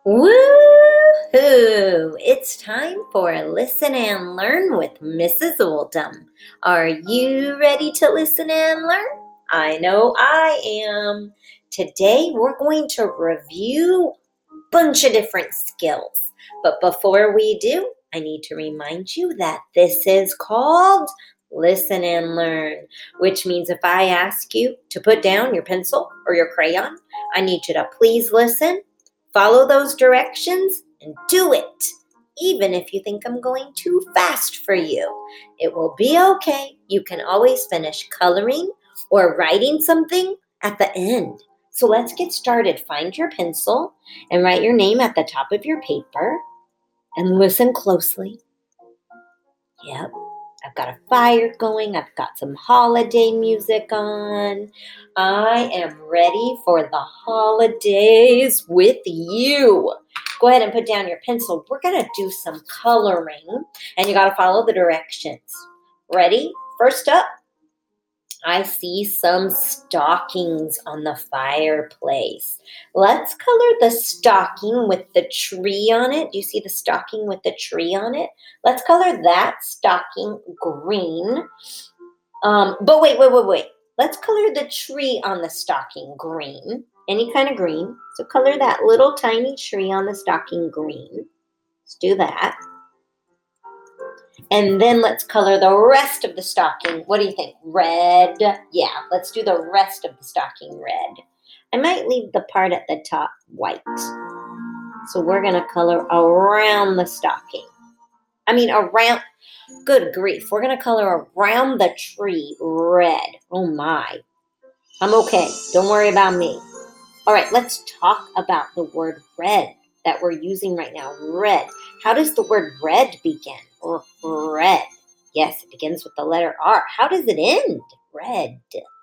Woo-hoo! It's time for Listen and Learn with Mrs. Oldham. Are you ready to listen and learn? I know I am. Today we're going to review a bunch of different skills. But before we do, I need to remind you that this is called Listen and Learn, which means if I ask you to put down your pencil or your crayon, I need you to please listen. Follow those directions and do it, even if you think I'm going too fast for you. It will be okay. You can always finish coloring or writing something at the end. So let's get started. Find your pencil and write your name at the top of your paper and listen closely. Yep. I've got a fire going. I've got some holiday music on. I am ready for the holidays with you. Go ahead and put down your pencil. We're going to do some coloring, and you got to follow the directions. Ready? First up, I see some stockings on the fireplace. Let's color the stocking with the tree on it. Do you see the stocking with the tree on it? Let's color that stocking green. But wait. Let's color the tree on the stocking green. Any kind of green. So color that little tiny tree on the stocking green. Let's do that. And then let's color the rest of the stocking. What do you think? Red? Yeah, let's do the rest of the stocking red. I might leave the part at the top white. So we're going to color around the stocking. Around, good grief. We're going to color around the tree red. Oh my. I'm okay. Don't worry about me. All right, let's talk about the word red that we're using right now. Red. How does the word red begin? Or red. Yes, it begins with the letter R. How does it end? Red.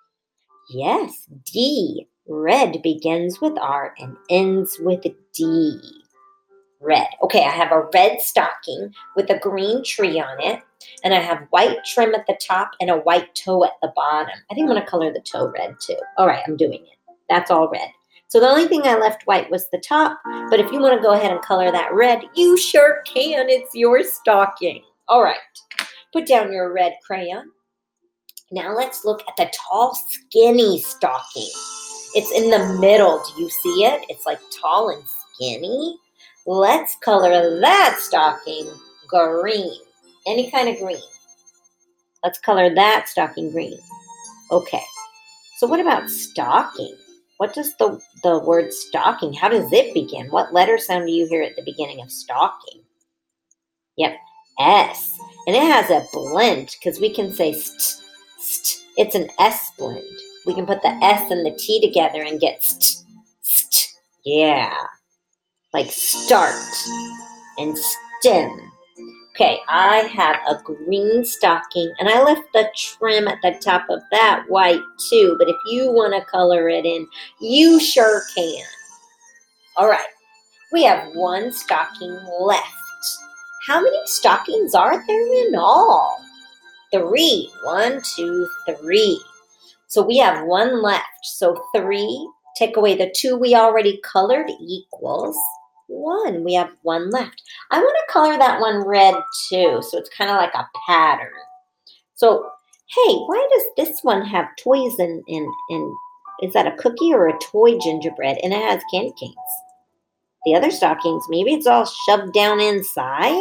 Yes, D. Red begins with R and ends with D. Red. Okay, I have a red stocking with a green tree on it, and I have white trim at the top and a white toe at the bottom. I think I'm going to color the toe red too. All right, I'm doing it. That's all red. So the only thing I left white was the top, but if you want to go ahead and color that red, you sure can. It's your stocking. All right, put down your red crayon. Now let's look at the tall, skinny stocking. It's in the middle. Do you see it? It's like tall and skinny. Let's color that stocking green. Any kind of green. Let's color that stocking green. Okay, so what about stocking? What does the word stocking, how does it begin? What letter sound do you hear at the beginning of stocking? Yep, S. And it has a blend because we can say st, st. It's an S blend. We can put the S and the T together and get st, st. Yeah, like start and stem. Okay, I have a green stocking, and I left the trim at the top of that white too, but if you want to color it in, you sure can. All right, we have one stocking left. How many stockings are there in all? 3. 1, 2, 3. So we have one left. So 3, take away the 2 we already colored equals 1. We have one left. I want to color that one red too, so it's kind of like a pattern. So, hey, why does this one have toys and is that a cookie or a toy gingerbread? And it has candy canes. The other stockings, maybe it's all shoved down inside?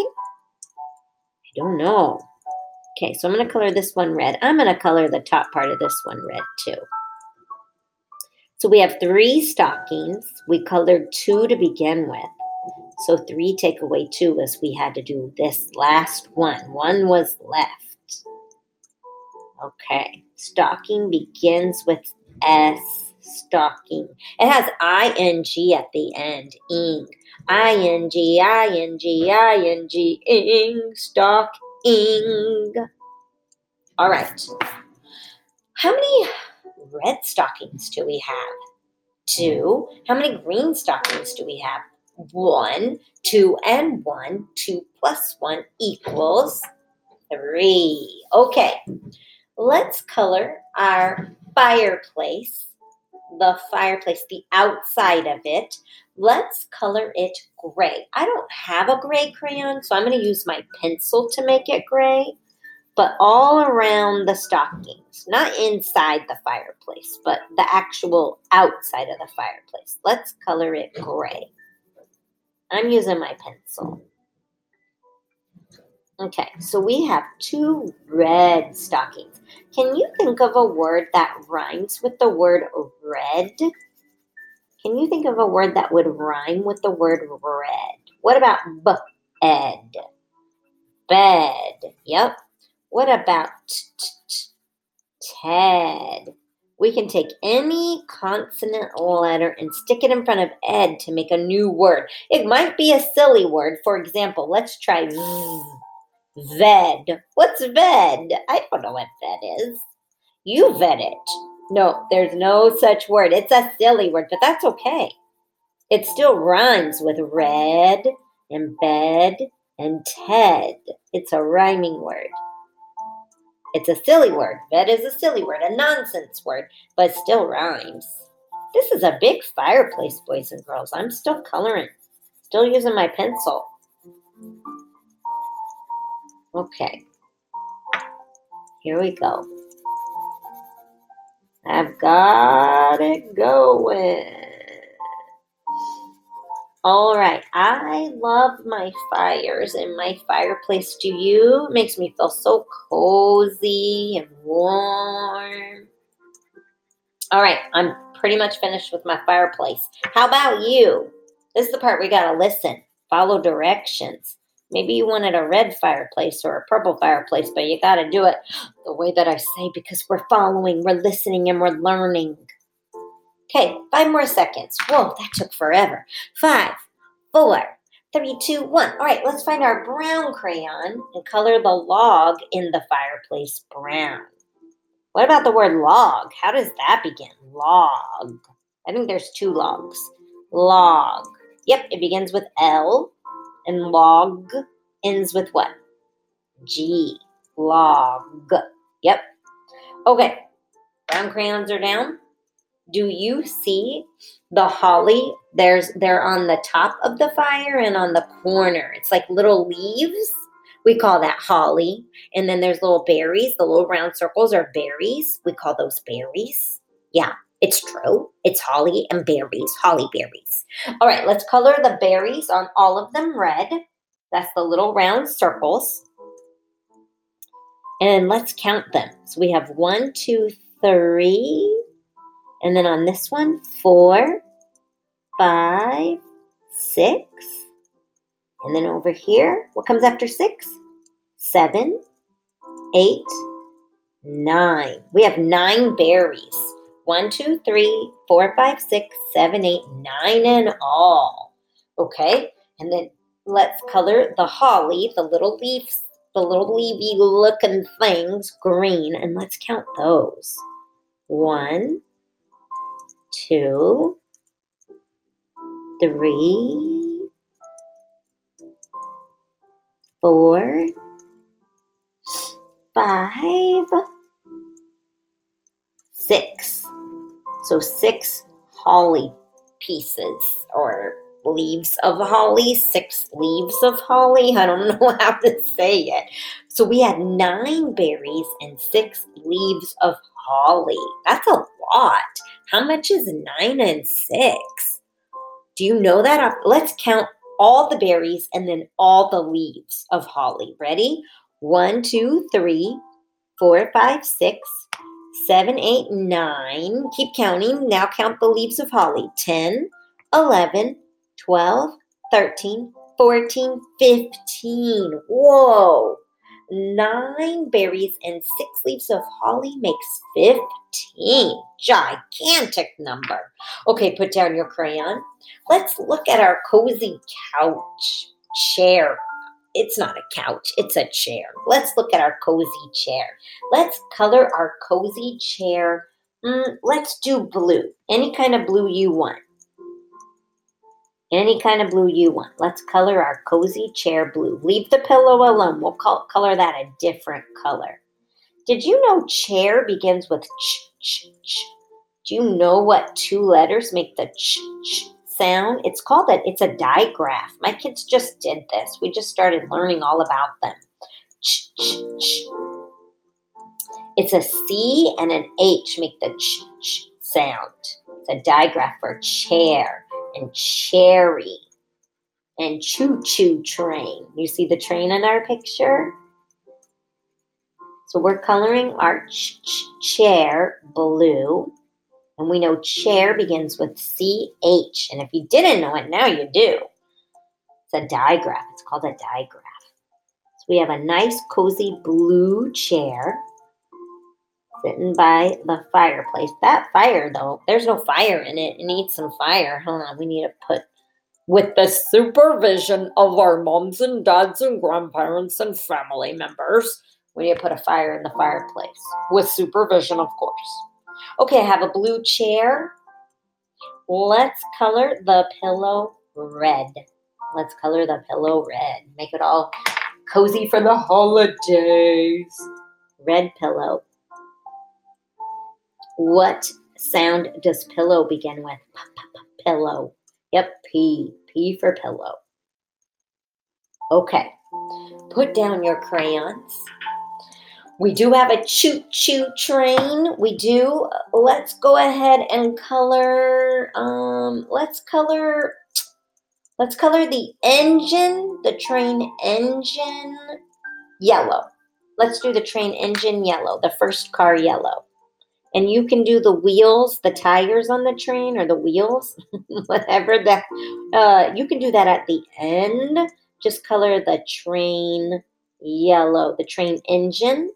I don't know. Okay, so I'm going to color this one red. I'm going to color the top part of this one red too. So we have 3 stockings. We colored 2 to begin with. So 3 take away 2 was we had to do this last one. 1 was left. Okay. Stocking begins with S. Stocking. It has ing at the end. Ing. Ing. Stocking. All right. How many red stockings do we have? 2. How many green stockings do we have? 1, 2, and 1. 2 plus 1 equals 3. Okay, let's color our fireplace. The fireplace, the outside of it, let's color it gray. I don't have a gray crayon, so I'm going to use my pencil to make it gray, but all around the stockings, not inside the fireplace, but the actual outside of the fireplace. Let's color it gray. I'm using my pencil. Okay, so we have 2 red stockings. Can you think of a word that rhymes with the word red? Can you think of a word that would rhyme with the word red? What about bed? Bed. Yep. What about Ted? We can take any consonant letter and stick it in front of ed to make a new word. It might be a silly word. For example, let's try ved. What's ved? I don't know what ved is. You vet it. No, there's no such word. It's a silly word, but that's okay. It still rhymes with red and bed and Ted. It's a rhyming word. It's a silly word. Vet is a silly word, a nonsense word, but it still rhymes. This is a big fireplace, boys and girls. I'm still coloring, still using my pencil. Okay, here we go. I've got it going. All right, I love my fires and my fireplace. Do you? It makes me feel so cozy and warm. All right, I'm pretty much finished with my fireplace. How about you? This is the part we got to listen, follow directions. Maybe you wanted a red fireplace or a purple fireplace, but you got to do it the way that I say because we're following, we're listening, and we're learning. Okay, 5 more seconds. Whoa, that took forever. 5, 4, 3, 2, 1. All right, let's find our brown crayon and color the log in the fireplace brown. What about the word log? How does that begin? Log. I think there's 2 logs. Log. Yep, it begins with L, and log ends with what? G. Log. Yep. Okay, brown crayons are down. Do you see the holly? They're on the top of the fire and on the corner. It's like little leaves. We call that holly. And then there's little berries. The little round circles are berries. We call those berries. Yeah, it's true. It's holly and berries. Holly berries. All right, let's color the berries on all of them red. That's the little round circles. And let's count them. So we have 1, 2, 3. And then on this one, 4, 5, 6. And then over here, what comes after 6? 7, 8, 9. We have 9 berries. 1, 2, 3, 4, 5, 6, 7, 8, 9 in all. Okay, and then let's color the holly, the little leaves, the little leafy looking things, green, and let's count those. 1, 2, 3, 4, 5, 6. So 6 holly pieces or leaves of holly, 6 leaves of holly. I don't know how to say it. So we had 9 berries and 6 leaves of holly. That's a lot. How much is 9 and 6? Do you know that? Let's count all the berries and then all the leaves of holly. Ready? 1, 2, 3, 4, 5, 6, 7, 8, 9. Keep counting. Now count the leaves of holly. 10, 11, 12, 13, 14, 15. Whoa. 9 berries and 6 leaves of holly makes 15. Gigantic number. Okay, put down your crayon. Let's look at our cozy couch chair. It's not a couch, it's a chair. Let's look at our cozy chair. Let's color our cozy chair. Let's do blue. Any kind of blue you want. Any kind of blue you want. Let's color our cozy chair blue. Leave the pillow alone. We'll color that a different color. Did you know chair begins with ch, ch, ch? Do you know what 2 letters make the ch, ch sound. It's a digraph. My kids just did this. We just started learning all about them. Ch, ch, ch. It's a C and an H make the ch, ch sound. It's a digraph for chair and cherry and choo-choo train. You see the train in our picture? So we're coloring our chair blue. And we know chair begins with CH. And if you didn't know it, now you do. It's a digraph. It's called a digraph. So we have a nice, cozy blue chair sitting by the fireplace. That fire, though, there's no fire in it. It needs some fire. Hold on, we need to put, with the supervision of our moms and dads and grandparents and family members, we need to put a fire in the fireplace. With supervision, of course. Okay, I have a blue chair. Let's color the pillow red. Let's color the pillow red. Make it all cozy for the holidays. Red pillow. What sound does pillow begin with? Pillow. Yep, P. P for pillow. Okay. Put down your crayons. We do have a choo-choo train. We do. Let's go ahead and color. Let's color the engine, the train engine, yellow. Let's do the train engine yellow. The first car yellow. And you can do the wheels, the tires on the train, or the wheels, whatever that. You can do that at the end. Just color the train yellow, the train engine.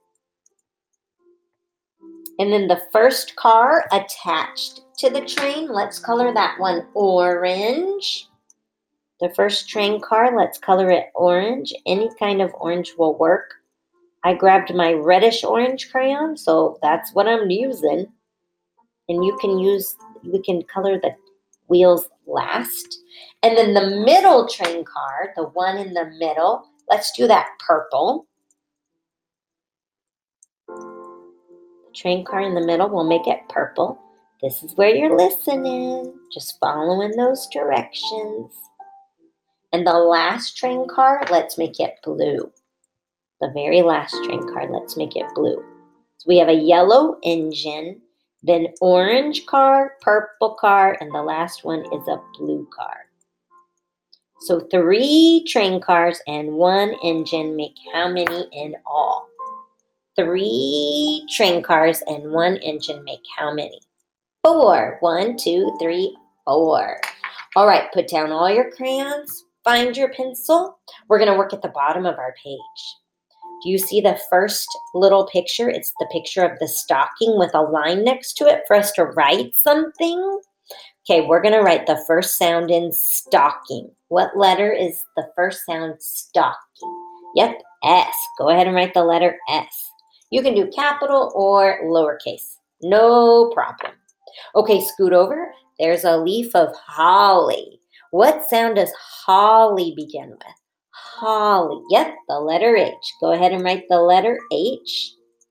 And then the first car attached to the train, let's color that one orange. The first train car, let's color it orange. Any kind of orange will work. I grabbed my reddish orange crayon, so that's what I'm using. And we can color the wheels last. And then the middle train car, the one in the middle, let's do that purple. Train car in the middle, we'll make it purple. This is where you're listening, just following those directions. And the last train car, let's make it blue. The very last train car, let's make it blue. So we have a yellow engine, then orange car, purple car, and the last one is a blue car. So 3 train cars and 1 engine make how many in all? 3 train cars and 1 engine make how many? 4. 1, 2, 3, 4. All right, put down all your crayons. Find your pencil. We're going to work at the bottom of our page. Do you see the first little picture? It's the picture of the stocking with a line next to it for us to write something. Okay, we're going to write the first sound in stocking. What letter is the first sound stocking? Yep, S. Go ahead and write the letter S. You can do capital or lowercase. No problem. Okay, scoot over. There's a leaf of holly. What sound does holly begin with? Holly. Yep, the letter H. Go ahead and write the letter H.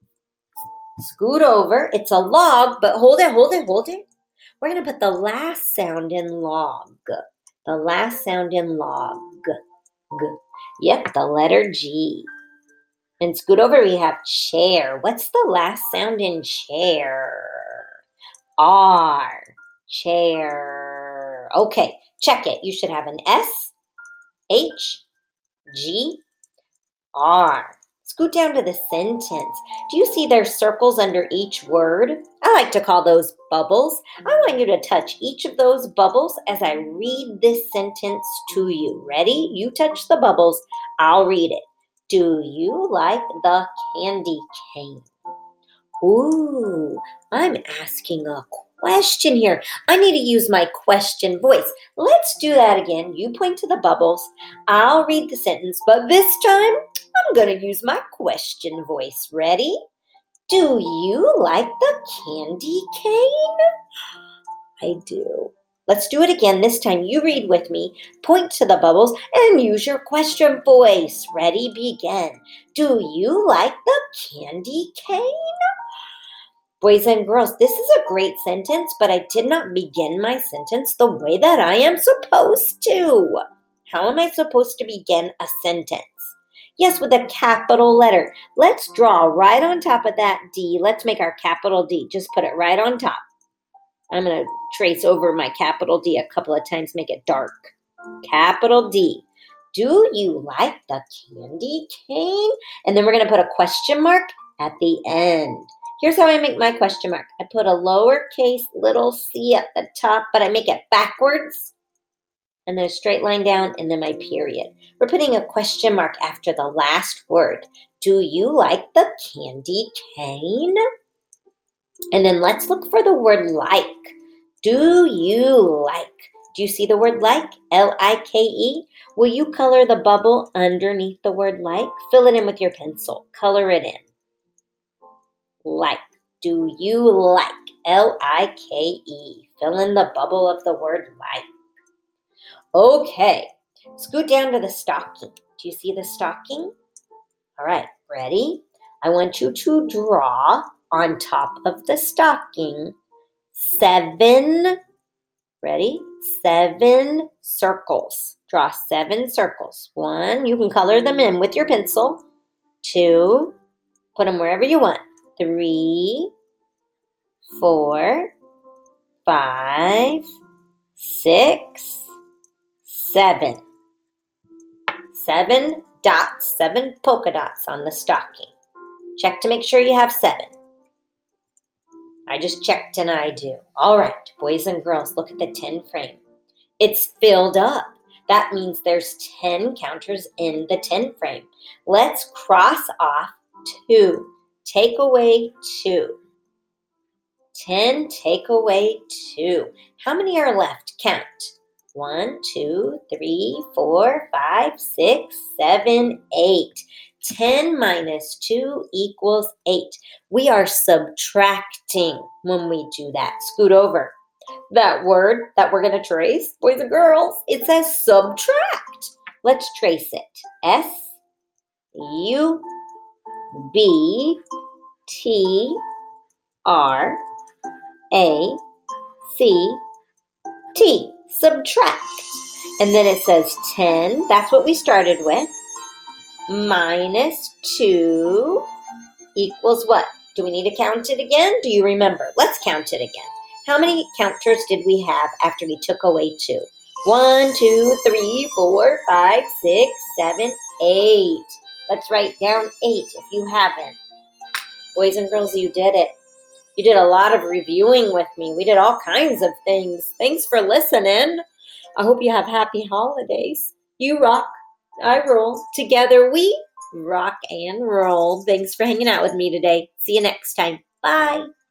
Scoot over. It's a log, but hold it. We're going to put the last sound in log. The last sound in log. G. Yep, the letter G. And scoot over, we have chair. What's the last sound in chair? R. Chair. Okay, check it. You should have an S, H, G, R. Scoot down to the sentence. Do you see there's circles under each word? I like to call those bubbles. I want you to touch each of those bubbles as I read this sentence to you. Ready? You touch the bubbles. I'll read it. Do you like the candy cane? Ooh, I'm asking a question here. I need to use my question voice. Let's do that again. You point to the bubbles. I'll read the sentence, but this time I'm going to use my question voice. Ready? Do you like the candy cane? I do. Let's do it again. This time you read with me, point to the bubbles, and use your question voice. Ready? Begin. Do you like the candy cane? Boys and girls, this is a great sentence, but I did not begin my sentence the way that I am supposed to. How am I supposed to begin a sentence? Yes, with a capital letter. Let's draw right on top of that D. Let's make our capital D. Just put it right on top. I'm going to trace over my capital D a couple of times, make it dark. Capital D. Do you like the candy cane? And then we're going to put a question mark at the end. Here's how I make my question mark. I put a lowercase little c at the top, but I make it backwards. And then a straight line down, and then my period. We're putting a question mark after the last word. Do you like the candy cane? And then let's look for the word like. Do you like? Do you see the word like? L-I-K-E? Will you color the bubble underneath the word like? Fill it in with your pencil. Color it in. Like. Do you like? L-I-K-E. Fill in the bubble of the word like. Okay. Scoot down to the stocking. Do you see the stocking? All right. Ready? I want you to draw on top of the stocking 7, ready? 7 circles. Draw 7 circles. 1, you can color them in with your pencil. 2, put them wherever you want. 3, 4, 5, 6, 7. 7 dots, 7 polka dots on the stocking. Check to make sure you have 7. I just checked and I do. All right, boys and girls, look at the 10 frame. It's filled up. That means there's 10 counters in the 10 frame. Let's cross off 2. Take away 2. 10, take away 2. How many are left? Count. 1, 2, 3, 4, 5, 6, 7, 8. 10 minus 2 equals 8. We are subtracting when we do that. Scoot over. That word that we're going to trace, boys and girls, it says subtract. Let's trace it. S-U-B-T-R-A-C-T. Subtract. And then it says 10. That's what we started with. Minus 2 equals what? Do we need to count it again? Do you remember? Let's count it again. How many counters did we have after we took away 2? 1, 2, 3, 4, 5, 6, 7, 8. Let's write down 8 if you haven't. Boys and girls, you did it. You did a lot of reviewing with me. We did all kinds of things. Thanks for listening. I hope you have happy holidays. You rock. I roll. Together we rock and roll. Thanks for hanging out with me today. See you next time. Bye.